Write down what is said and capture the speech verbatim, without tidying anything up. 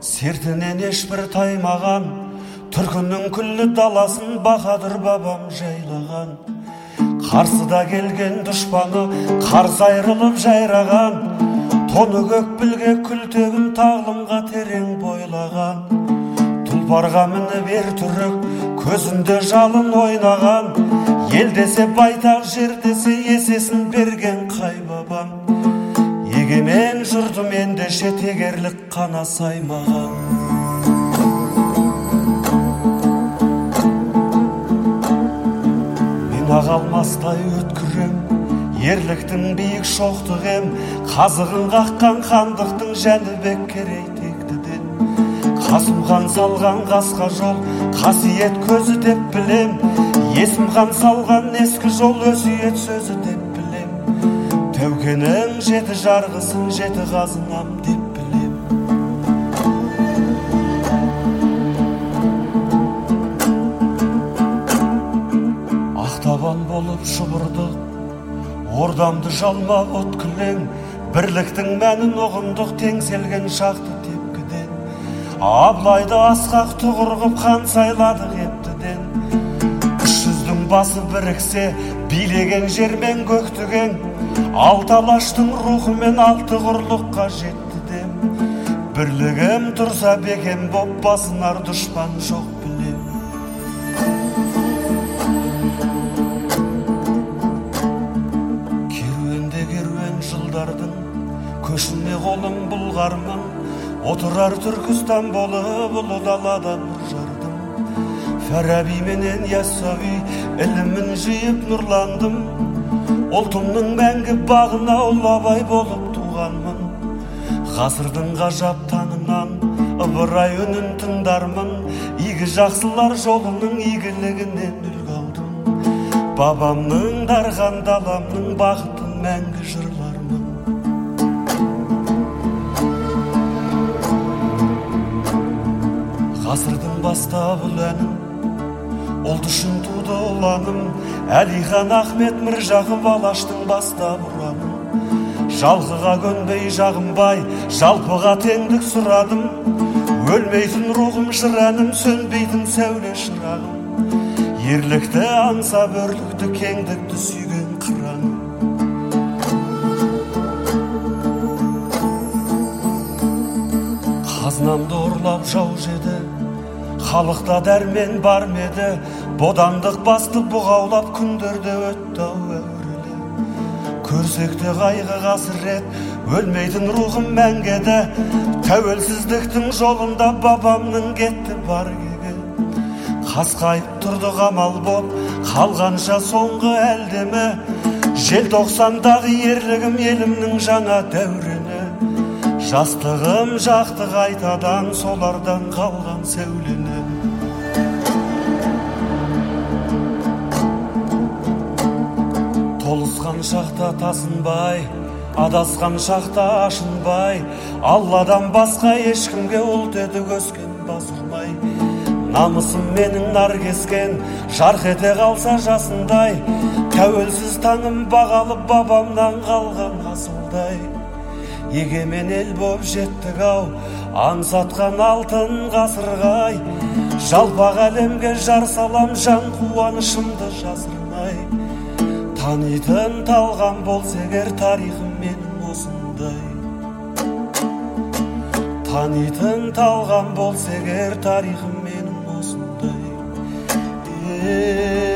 Сертінен ешбір таймаған, түркінің күллі даласын Баһадүр бабам жайлаған. Қарсыда келген дұшпаны қарсы айрылып жайраған, тоны көк білге күлтегін тағлымға терең бойлаған. Тұлпарға мініп ер түрік, көзінде жалын ойнаған, ел десе байтақ, жер десе есесін берген қай бабам. Егемен жұртым ендеше тегерлік қана саймаған. Мен ағалмастай өткірем, ерліктің биік шоқтығым, қазығын қаққан хандықтың Жәнібек Керей тектіден. Қасым хан салған қасқа жол, қасиет көзі деп білем, Есім хан салған ескі жол, өсиет сөзі деп білем. Тәукенің жеті жарғысын жеті қазынам деп білем. Ақтабан болып шұбырдық, ордамды жалмап от күлең, бірліктің мәнін ұғындық теңселген шақты тепкіден. Абылайды асқақ тұғырғып хан сайладық еттіден. Үш жүздің басы біріксе, билеген жермен көктіген, алты алаштың рухымен алты құрлыққа жетті дем. Бірлігім тұрса бекем боп басынар дұшпан жоқ білем. Керуенде керуен жылдардың көшіне қолым бұлғармын, отырар Түркістан болып ұлы далада жардым. Фараби менен Яссауи ілімін жиып нұрландым, ұлтымның мәңгі бағына ұлы Абай болып туғанмын. Ғасырдың ғажап таңынан ыбырай үнін тыңдармын, игі жақсылар жолының игілігінен үлгі алдым. Бабамның дарған даламның бақытын мәңгі жырлармын. Ғасырдың бастап ұләнім, ұлт үшін туды ұланым, Әлихан Ахмет Міржағып Алаштың бастап ұраным. Жалғыға көнбей жағынбай, жалпыға теңдік сұрадым. Өлмейтін рухым жыраным, сөнбейтін сәуле шырағым. Ерлікті аңсап өрлікті, кеңдікті сүйген қыраным. Қазынамды ұрлап жау жеді, халықта дәрмен бар меді, бодандық басты бұғаулап күндерде өтті әурелі. Көрсекте қайғы қасірет, өлмейтін рухым мәңгеді, тәуелсіздіктің жолында бабамның кетті бар кегі. Қасқайып тұрды қамал боп, қалғанша соңғы әлдемі, желтоқсандағы ерлігім елімнің жаңа дәурені. Жастығым жақты қайтадан солардан қалған сәулені. Толысқан шақта тасынбай, адасқан шақта ашынбай, Алладан басқа ешкімге ұлт едік өскен бас ұрмай. Намысым менің нар кескен, жарқ ете қалса жасындай, тәуелсіз таңым бағалып бабамнан қалған асылдай. Егемен ел боп жеттік ау, аңсатқан алтын ғасырғай, жалпақ әлемге жар салам, жан қуанышымды жасырмай. Танитын талған болса егер тарихым менің осындай. Танитын талған болса егер тарихым менің осындай.